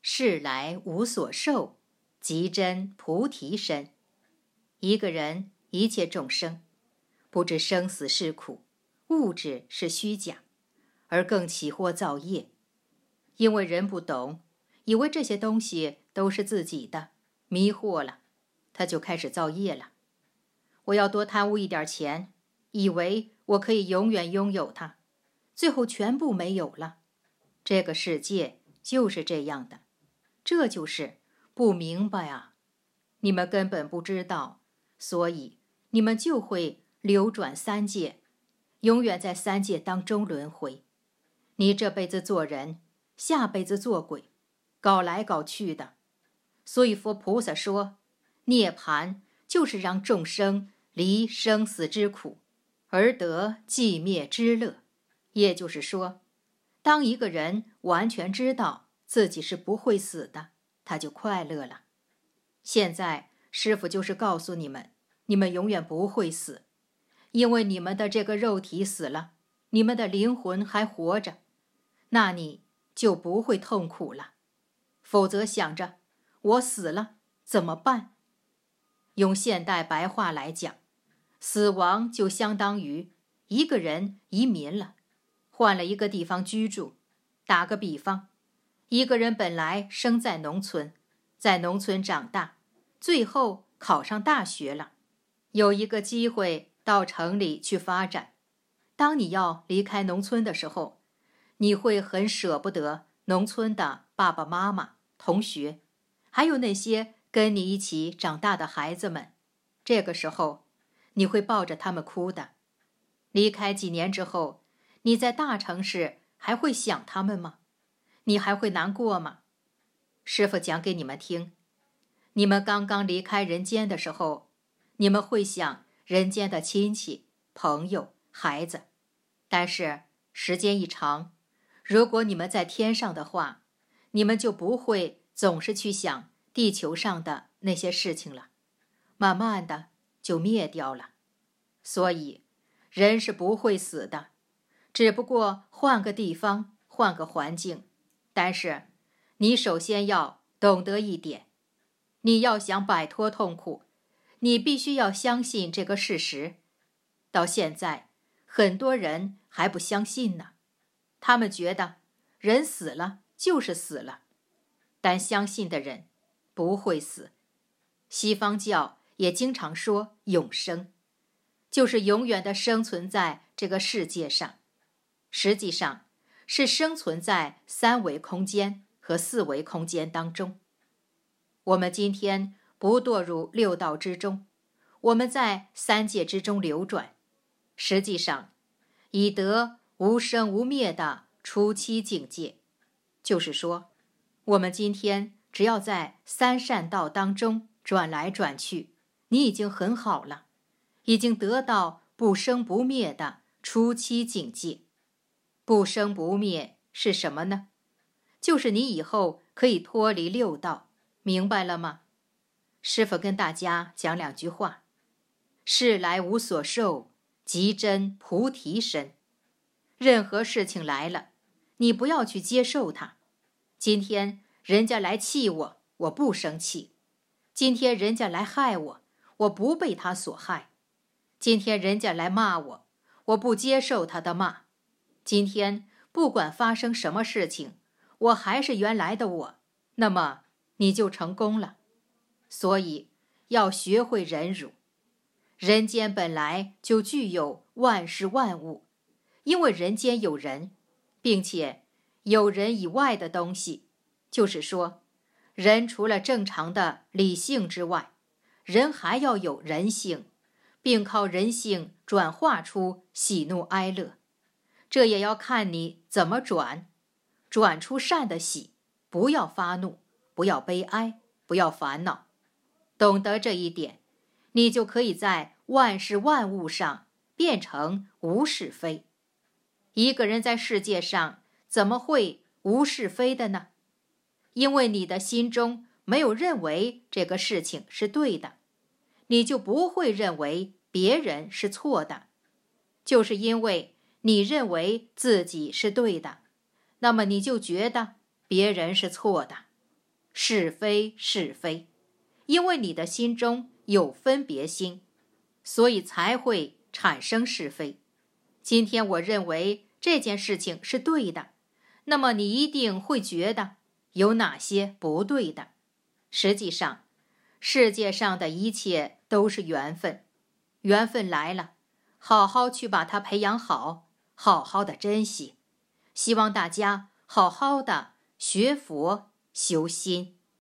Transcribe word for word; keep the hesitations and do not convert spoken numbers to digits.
世来无所受，即真菩提身。一个人，一切众生，不知生死是苦，物质是虚假，而更起惑造业。因为人不懂，以为这些东西都是自己的，迷惑了，他就开始造业了。我要多贪污一点钱，以为我可以永远拥有它，最后全部没有了。这个世界就是这样的，这就是不明白啊！你们根本不知道，所以你们就会流转三界，永远在三界当中轮回。你这辈子做人，下辈子做鬼，搞来搞去的。所以佛菩萨说，涅槃就是让众生离生死之苦，而得寂灭之乐。也就是说，当一个人完全知道自己是不会死的，他就快乐了。现在师父就是告诉你们，你们永远不会死，因为你们的这个肉体死了，你们的灵魂还活着，那你就不会痛苦了。否则想着我死了怎么办？用现代白话来讲，死亡就相当于一个人移民了，换了一个地方居住。打个比方，一个人本来生在农村，在农村长大，最后考上大学了，有一个机会到城里去发展。当你要离开农村的时候，你会很舍不得农村的爸爸妈妈、同学，还有那些跟你一起长大的孩子们。这个时候，你会抱着他们哭的。离开几年之后，你在大城市还会想他们吗？你还会难过吗？师父讲给你们听，你们刚刚离开人间的时候，你们会想人间的亲戚、朋友、孩子。但是时间一长，如果你们在天上的话，你们就不会总是去想地球上的那些事情了，慢慢的就灭掉了。所以人是不会死的，只不过换个地方，换个环境。但是你首先要懂得一点，你要想摆脱痛苦，你必须要相信这个事实。到现在很多人还不相信呢，他们觉得人死了就是死了，但相信的人不会死。西方教也经常说永生，就是永远的生存在这个世界上，实际上是生存在三维空间和四维空间当中。我们今天不堕入六道之中，我们在三界之中流转，实际上已得无生无灭的初期境界。就是说，我们今天只要在三善道当中转来转去，你已经很好了，已经得到不生不灭的初期境界。不生不灭是什么呢？就是你以后可以脱离六道，明白了吗？师父跟大家讲两句话：世来无所受，即真菩提身。任何事情来了，你不要去接受它。今天人家来气我，我不生气；今天人家来害我，我不被他所害；今天人家来骂我，我不接受他的骂。今天不管发生什么事情，我还是原来的我，那么你就成功了。所以要学会忍辱。人间本来就具有万事万物，因为人间有人，并且有人以外的东西，就是说，人除了正常的理性之外，人还要有人性，并靠人性转化出喜怒哀乐。这也要看你怎么转，转出善的喜，不要发怒，不要悲哀，不要烦恼。懂得这一点，你就可以在万事万物上变成无是非。一个人在世界上怎么会无是非的呢？因为你的心中没有认为这个事情是对的，你就不会认为别人是错的。就是因为你认为自己是对的，那么你就觉得别人是错的。 是非是非，因为你的心中有分别心，所以才会产生是非。今天我认为这件事情是对的，那么你一定会觉得有哪些不对的。实际上，世界上的一切都是缘分，缘分来了，好好去把它培养好，好好的珍惜。希望大家好好的学佛修心。